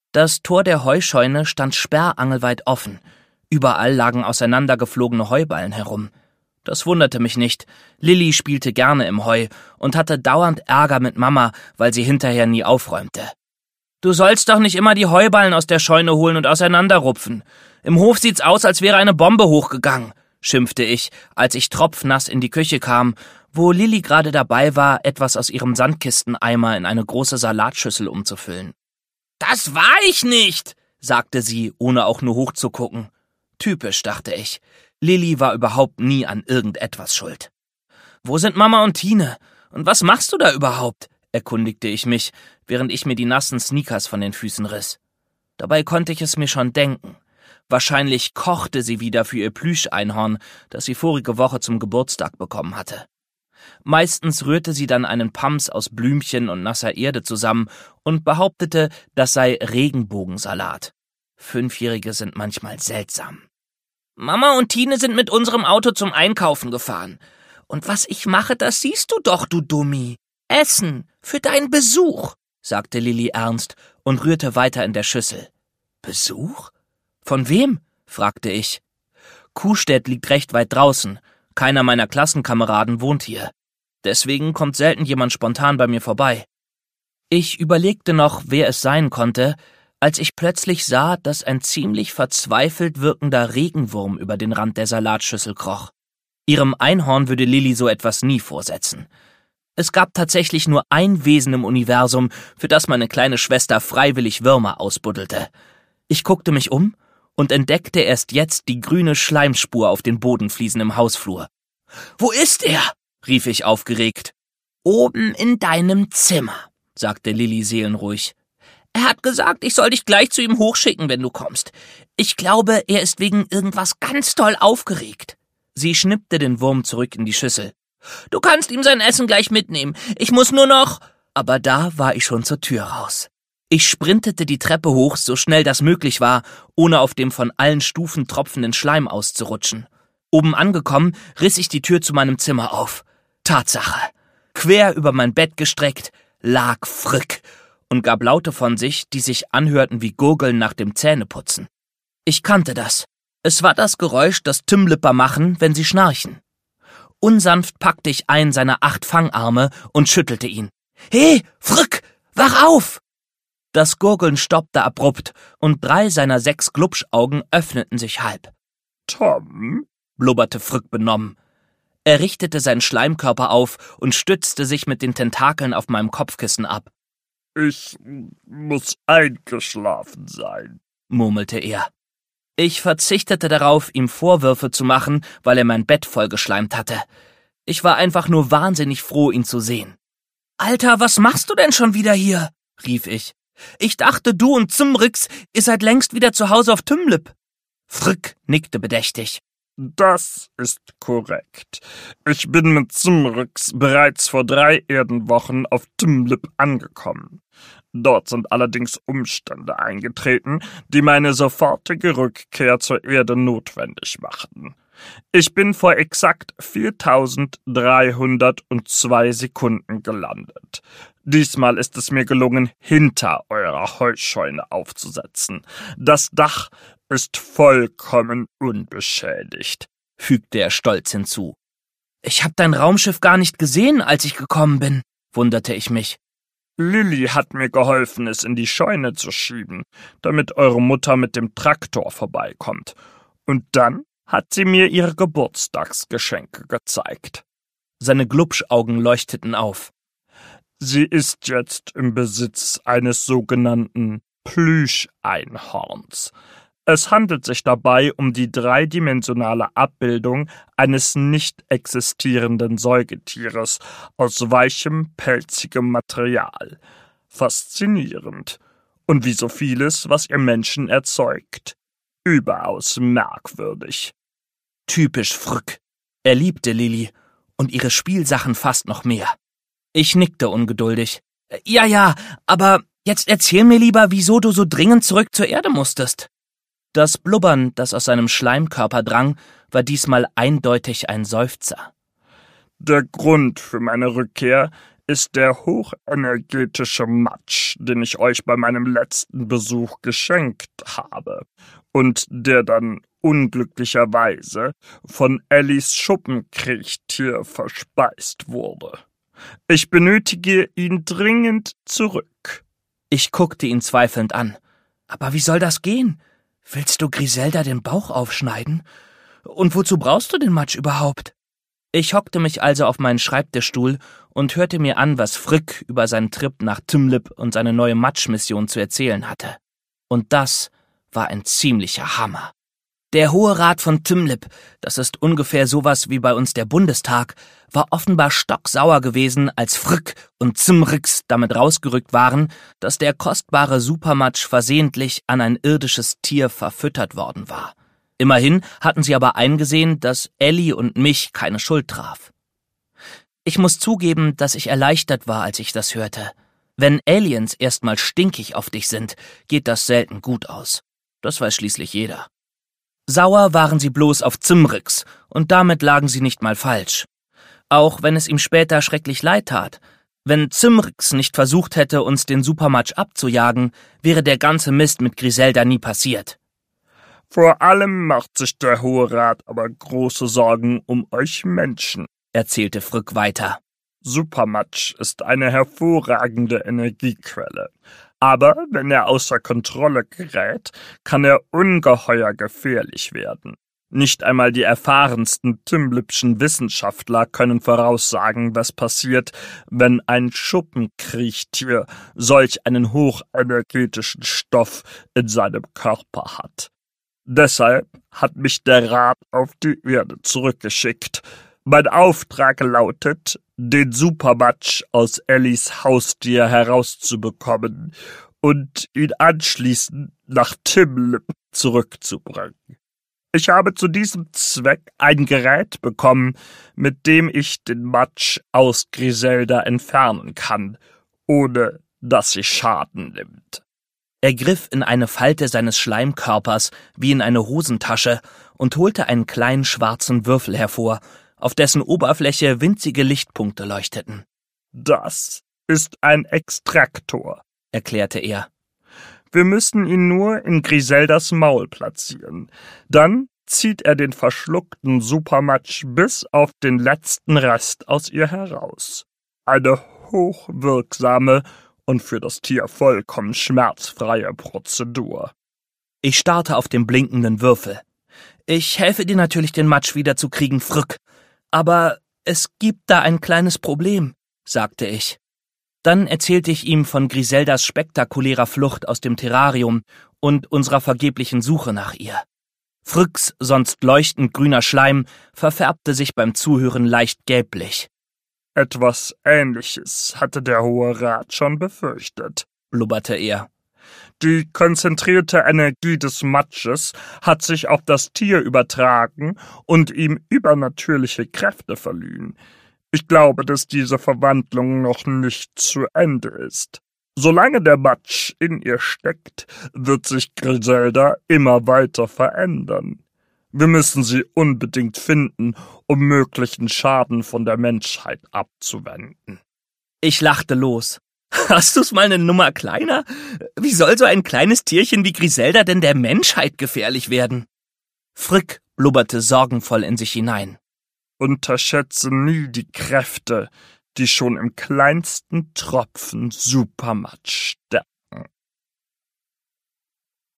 Das Tor der Heuscheune stand sperrangelweit offen. Überall lagen auseinandergeflogene Heuballen herum. Das wunderte mich nicht. Lilli spielte gerne im Heu und hatte dauernd Ärger mit Mama, weil sie hinterher nie aufräumte. »Du sollst doch nicht immer die Heuballen aus der Scheune holen und auseinanderrupfen. Im Hof sieht's aus, als wäre eine Bombe hochgegangen«, schimpfte ich, als ich tropfnass in die Küche kam, wo Lilli gerade dabei war, etwas aus ihrem Sandkisteneimer in eine große Salatschüssel umzufüllen. »Das war ich nicht«, sagte sie, ohne auch nur hochzugucken. Typisch, dachte ich. Lilli war überhaupt nie an irgendetwas schuld. »Wo sind Mama und Tine? Und was machst du da überhaupt?«, erkundigte ich mich, während ich mir die nassen Sneakers von den Füßen riss. Dabei konnte ich es mir schon denken. Wahrscheinlich kochte sie wieder für ihr Plüscheinhorn, das sie vorige Woche zum Geburtstag bekommen hatte. Meistens rührte sie dann einen Pams aus Blümchen und nasser Erde zusammen und behauptete, das sei Regenbogensalat. 5-Jährige sind manchmal seltsam. »Mama und Tine sind mit unserem Auto zum Einkaufen gefahren. Und was ich mache, das siehst du doch, du Dummi. Essen, für deinen Besuch«, sagte Lilli ernst und rührte weiter in der Schüssel. »Besuch? Von wem?«, fragte ich. »Kuhstedt liegt recht weit draußen. Keiner meiner Klassenkameraden wohnt hier. Deswegen kommt selten jemand spontan bei mir vorbei.« Ich überlegte noch, wer es sein konnte, als ich plötzlich sah, dass ein ziemlich verzweifelt wirkender Regenwurm über den Rand der Salatschüssel kroch. Ihrem Einhorn würde Lilli so etwas nie vorsetzen. Es gab tatsächlich nur ein Wesen im Universum, für das meine kleine Schwester freiwillig Würmer ausbuddelte. Ich guckte mich um und entdeckte erst jetzt die grüne Schleimspur auf den Bodenfliesen im Hausflur. »Wo ist er?«, rief ich aufgeregt. »Oben in deinem Zimmer«, sagte Lilli seelenruhig. »Er hat gesagt, ich soll dich gleich zu ihm hochschicken, wenn du kommst. Ich glaube, er ist wegen irgendwas ganz doll aufgeregt.« Sie schnippte den Wurm zurück in die Schüssel. »Du kannst ihm sein Essen gleich mitnehmen. Ich muss nur noch...« Aber da war ich schon zur Tür raus. Ich sprintete die Treppe hoch, so schnell das möglich war, ohne auf dem von allen Stufen tropfenden Schleim auszurutschen. Oben angekommen, riss ich die Tür zu meinem Zimmer auf. Tatsache. Quer über mein Bett gestreckt lag Frick und gab Laute von sich, die sich anhörten wie Gurgeln nach dem Zähneputzen. Ich kannte das. Es war das Geräusch, das Tümlipper machen, wenn sie schnarchen. Unsanft packte ich einen seiner 8 Fangarme und schüttelte ihn. »He, Frick, wach auf!« Das Gurgeln stoppte abrupt und 3 seiner 6 Glubschaugen öffneten sich halb. »Tom?«, blubberte Frick benommen. Er richtete seinen Schleimkörper auf und stützte sich mit den Tentakeln auf meinem Kopfkissen ab. »Ich muss eingeschlafen sein«, murmelte er. Ich verzichtete darauf, ihm Vorwürfe zu machen, weil er mein Bett vollgeschleimt hatte. Ich war einfach nur wahnsinnig froh, ihn zu sehen. »Alter, was machst du denn schon wieder hier?«, rief ich. »Ich dachte, du und Zimrix, ihr seid längst wieder zu Hause auf Tümlip.« Frick nickte bedächtig. »Das ist korrekt. Ich bin mit Zimrix bereits vor 3 Erdenwochen auf Tümlip angekommen. Dort sind allerdings Umstände eingetreten, die meine sofortige Rückkehr zur Erde notwendig machten. Ich bin vor exakt 4.302 Sekunden gelandet. Diesmal ist es mir gelungen, hinter eurer Heuscheune aufzusetzen. Das Dach ist vollkommen unbeschädigt«, fügte er stolz hinzu. »Ich hab dein Raumschiff gar nicht gesehen, als ich gekommen bin«, wunderte ich mich. »Lilli hat mir geholfen, es in die Scheune zu schieben, damit eure Mutter mit dem Traktor vorbeikommt. Und dann hat sie mir ihre Geburtstagsgeschenke gezeigt.« Seine Glubschaugen leuchteten auf. »Sie ist jetzt im Besitz eines sogenannten Plüscheinhorns. Es handelt sich dabei um die dreidimensionale Abbildung eines nicht existierenden Säugetieres aus weichem, pelzigem Material. Faszinierend. Und wie so vieles, was ihr Menschen erzeugt, überaus merkwürdig.« Typisch Frick. Er liebte Lilli und ihre Spielsachen fast noch mehr. Ich nickte ungeduldig. Ja, aber jetzt erzähl mir lieber, wieso du so dringend zurück zur Erde musstest.« Das Blubbern, das aus seinem Schleimkörper drang, war diesmal eindeutig ein Seufzer. »Der Grund für meine Rückkehr ist der hochenergetische Matsch, den ich euch bei meinem letzten Besuch geschenkt habe und der dann unglücklicherweise von Ellies Schuppenkriechtier verspeist wurde. Ich benötige ihn dringend zurück. Ich guckte ihn zweifelnd an. Aber wie soll das gehen? Willst du Griselda den Bauch aufschneiden? Und wozu brauchst du den Matsch überhaupt? Ich hockte mich also auf meinen Schreibtischstuhl und hörte mir an, was Frick über seinen Trip nach Tymlip und seine neue Matschmission zu erzählen hatte. Und das war ein ziemlicher Hammer. Der Hohe Rat von Tymlip, das ist ungefähr sowas wie bei uns der Bundestag, war offenbar stocksauer gewesen, als Frick und Zimrix damit rausgerückt waren, dass der kostbare Supermatsch versehentlich an ein irdisches Tier verfüttert worden war. Immerhin hatten sie aber eingesehen, dass Ellie und mich keine Schuld traf. Ich muss zugeben, dass ich erleichtert war, als ich das hörte. Wenn Aliens erstmal stinkig auf dich sind, geht das selten gut aus. Das weiß schließlich jeder. Sauer waren sie bloß auf Zimrix, und damit lagen sie nicht mal falsch. Auch wenn es ihm später schrecklich leid tat. Wenn Zimrix nicht versucht hätte, uns den Supermatsch abzujagen, wäre der ganze Mist mit Griselda nie passiert. Vor allem macht sich der Hohe Rat aber große Sorgen um euch Menschen, erzählte Frick weiter. Supermatsch ist eine hervorragende Energiequelle. Aber wenn er außer Kontrolle gerät, kann er ungeheuer gefährlich werden. Nicht einmal die erfahrensten Tymlipschen Wissenschaftler können voraussagen, was passiert, wenn ein Schuppenkriechtier solch einen hochenergetischen Stoff in seinem Körper hat. Deshalb hat mich der Rat auf die Erde zurückgeschickt. Mein Auftrag lautet, den Supermatsch aus Ellies Haustier herauszubekommen und ihn anschließend nach Tymlip zurückzubringen. Ich habe zu diesem Zweck ein Gerät bekommen, mit dem ich den Matsch aus Griselda entfernen kann, ohne dass sie Schaden nimmt. Er griff in eine Falte seines Schleimkörpers wie in eine Hosentasche und holte einen kleinen schwarzen Würfel hervor, auf dessen Oberfläche winzige Lichtpunkte leuchteten. Das ist ein Extraktor, erklärte er. Wir müssen ihn nur in Griseldas Maul platzieren. Dann zieht er den verschluckten Supermatsch bis auf den letzten Rest aus ihr heraus. Eine hochwirksame und für das Tier vollkommen schmerzfreie Prozedur. Ich starrte auf den blinkenden Würfel. Ich helfe dir natürlich, den Matsch wiederzukriegen, Frick. Aber es gibt da ein kleines Problem, sagte ich. Dann erzählte ich ihm von Griseldas spektakulärer Flucht aus dem Terrarium und unserer vergeblichen Suche nach ihr. Fricks sonst leuchtend grüner Schleim verfärbte sich beim Zuhören leicht gelblich. Etwas Ähnliches hatte der Hohe Rat schon befürchtet, blubberte er. Die konzentrierte Energie des Matsches hat sich auf das Tier übertragen und ihm übernatürliche Kräfte verliehen. Ich glaube, dass diese Verwandlung noch nicht zu Ende ist. Solange der Matsch in ihr steckt, wird sich Griselda immer weiter verändern. Wir müssen sie unbedingt finden, um möglichen Schaden von der Menschheit abzuwenden. Ich lachte los. Hast du's mal eine Nummer kleiner? Wie soll so ein kleines Tierchen wie Griselda denn der Menschheit gefährlich werden? Frick blubberte sorgenvoll in sich hinein. Unterschätze nie die Kräfte, die schon im kleinsten Tropfen Supermatsch steckt.